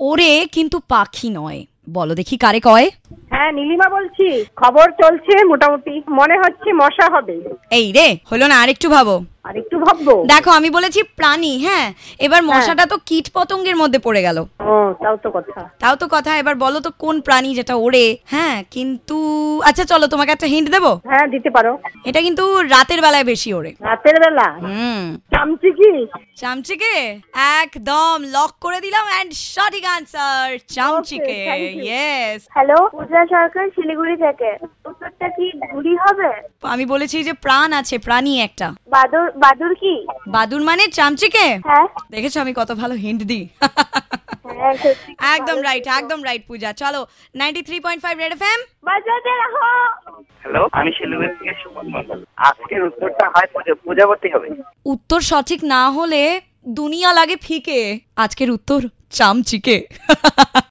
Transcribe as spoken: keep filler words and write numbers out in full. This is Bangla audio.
ওরে কিন্তু পাখি নয়, বলো দেখি কারে কয়? হ্যাঁ নীলিমা বলছি, খবর চলছে মোটামুটি, মনে হচ্ছে মশা হবে। এই রে, হলো না, আরেকটু ভাবো। আর একটু ভাববো। দেখো আমি বলেছি প্রাণী, হ্যাঁ এবার মশাটা তো কীট পতঙ্গের মধ্যে পড়ে গেল। ও তাও তো কথা, তাও তো কথা। এবার বলো তো কোন প্রাণী যেটা ওড়ে? হ্যাঁ কিন্তু আচ্ছা চলো তোমাকে একটা হিন্ট দেবো। হ্যাঁ দিতে পারো। এটা কিন্তু রাতের বেলায় বেশি ওড়ে। রাতের বেলা? হুম, চামচিকি। চামচিকে একদম লক করে দিলাম, এন্ড সঠিক আনসার চামচিকে। ইয়েস। হ্যালো, পূজা সরকার শিলিগুড়ি থেকে। উত্তরটা কি ঘুড়ি হবে? আমি বলেছি যে প্রাণ আছে, প্রাণী একটা। বাদুর? বাদুর কি? বাদুর মানে চামচিকে? হ্যাঁ। দেখেছো আমি কত ভালো হিন্ট দিই। একদম রাইট, একদম রাইট পূজা। চলো ninety three point five red FM বাজাতে রাখো। হ্যালো, আমি শিলিগুড়ি থেকে সুমন মন্ডল। আজকের উত্তরটা হয় প্রজাপতি হবে। উত্তর সঠিক না হলে দুনিয়া লাগে ফিকে। আজকের উত্তর চামচিকে।